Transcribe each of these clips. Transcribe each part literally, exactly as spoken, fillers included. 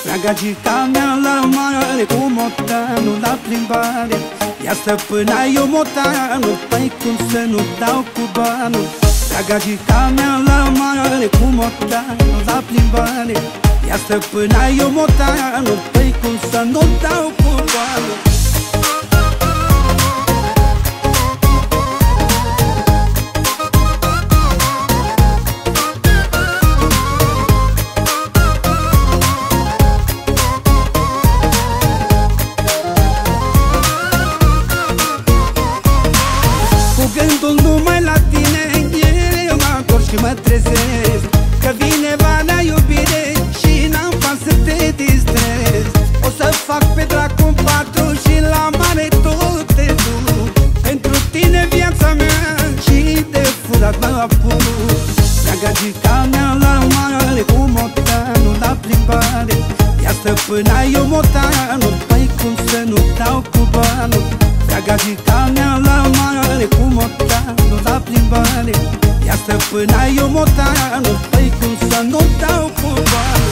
Gagica mea la mare, cu motanul la plimbare. Ia stăpâna eu motanul, păi cum să nu dau cu banul. Gagica mea la mare, cu motanul la plimbare. Ia stăpâna eu motanul, păi cum să nu dau cu banul. Gândul numai la tine, eu mă întorc și mă trezesc că vine vara iubire și n-am fan să te distrez. O să fac pe dracu în patru și la mare tot te duc. Pentru tine viața mea și de furat mă apuc. Gagica mea la mare, cu motanul la plimbare. Ia stăpâna eu motanul, păi cum să nu dau cu banul. Gagica mea la mare, cu motanul la plimbare. Ia stăpâna eu motanul, păi cum să nu dau cu banul.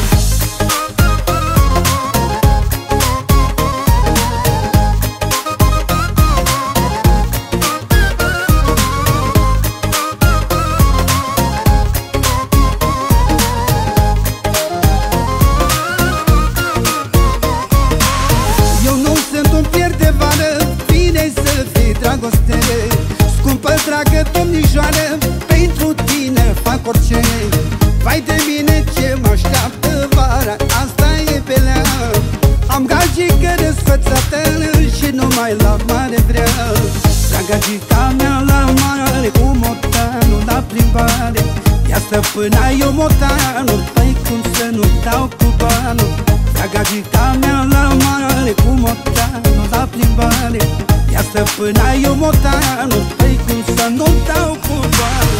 Eu nu sunt un pierd de vară, să fii dragoste. Scumpă, dragă domnișoară, pentru tine fac orice. Vai de mine ce mă așteaptă vara, asta e pelea. Am gagică răsfățată și numai la mare vreau. Gagica mea la mare, cu motanul la plimbare. Ia stăpâna eu motanul, păi cum să nu dau cu banul. Gagica mea la mare, cu motanul la plimbare. Ia stăpâna eu motanul, păi cum să nu dau cu banul.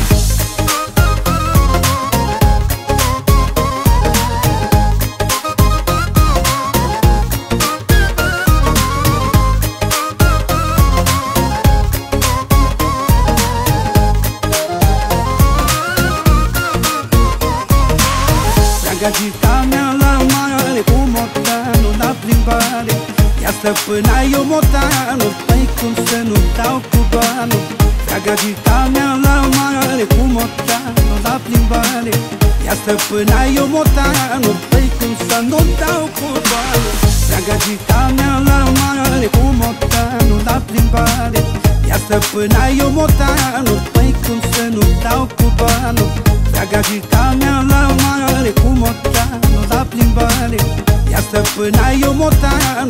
Gagica mea la mare, cu motanul la plimbare. Ia stăpâna eu motanul, păi cum să nu dau cu banul. Gagica mea la mare, cu motanul la plimbare. Ia stăpâna eu motanul, păi cum să nu dau cu banul. Gagica mea la mare, cu motanul la plimbare. Ia stăpâna eu motanul, păi cum să nu dau cu banul. Gagica mea la mare, cu motanul la plimbare. Ia stăpâna eu motanul.